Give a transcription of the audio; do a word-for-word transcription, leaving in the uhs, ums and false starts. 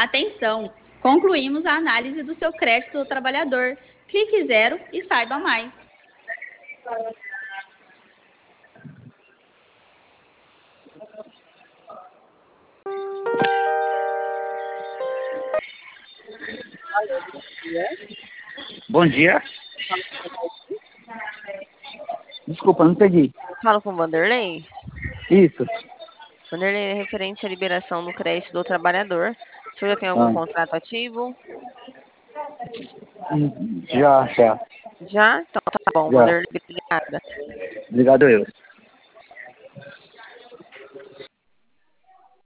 Atenção! Concluímos a análise do seu crédito do trabalhador. Clique zero e saiba mais. Bom dia. Desculpa, não entendi. Falo com o Vanderlei. Isso. Vanderlei, é referente à liberação do crédito do trabalhador. O senhor já tem algum Ah. contrato ativo? Hum, Já, já. Já? Então tá bom, Já. Vanderlei, obrigada. Obrigado eu.